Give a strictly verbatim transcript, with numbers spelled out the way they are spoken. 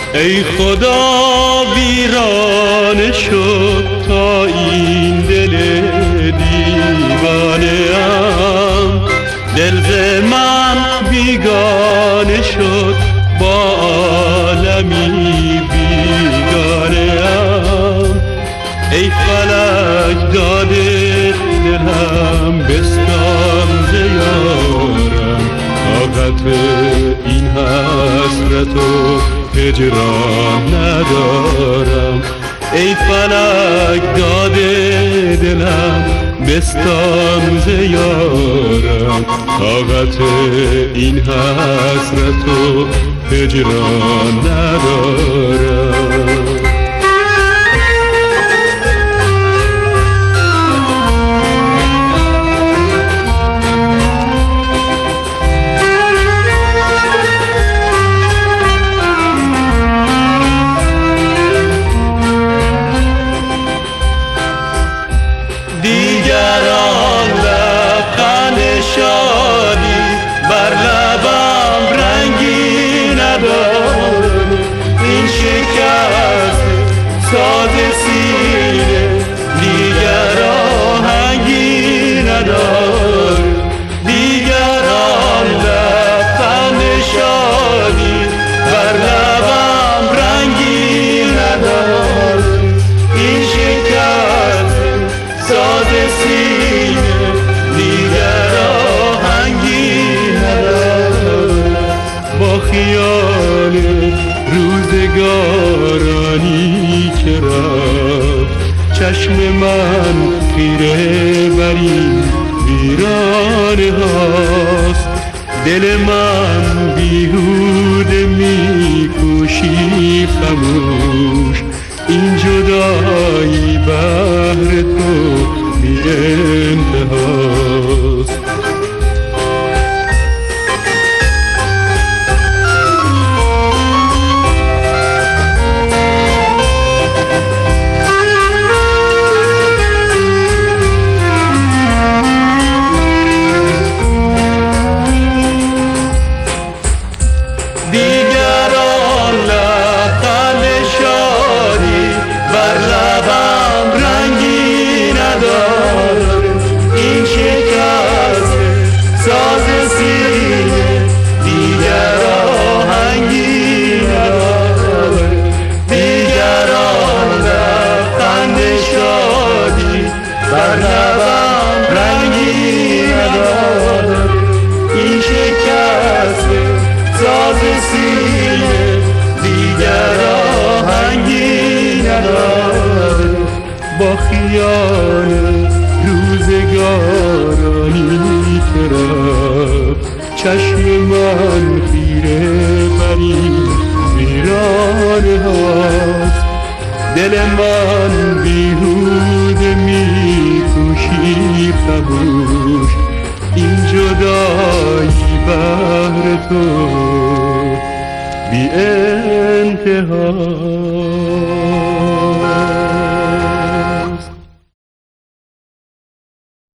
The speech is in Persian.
ای خدا ویرانه شد تا این دل دیوانه ام، دل ز من بیگانه شد با عالمی بیگانه ام. ای فلک داده دلم بستان ز یارم، طاقت این حسرت و هجران ندارم. ای فلک داده دلم بستان ز یارم، طاقت این حسرت و هجران ندارم. دیگران لبخند شادی بر لبم رنگی نداره، این شکست ساز سینه دیگر آهنگی نداره. دیگران لبخند شادی بر لبم رنگی نداره، این شکست ساز سینه دیگر آهنگی نداره. با خیال روزگارانی که رفت چشم من خیره بر این ویرانه هاست. دل من بیهوده میکوشی خموش، این جدایی بهر تو بی انتهاست. دیگران لبخند شادی بر لبم رنگی نداره، این شکست ساز سینه دیگر آهنگی نداره. دیگران لبخند شادی بر لبم رنگی نداره، این شکست ساز سینه دیگر آهنگی نداره. با خیال روزگارانی که رفت چشم من خیره بر این ویرانه هاست. دل من بیهوده میکوشی خموش، این جدایی بهر تو بی انتها.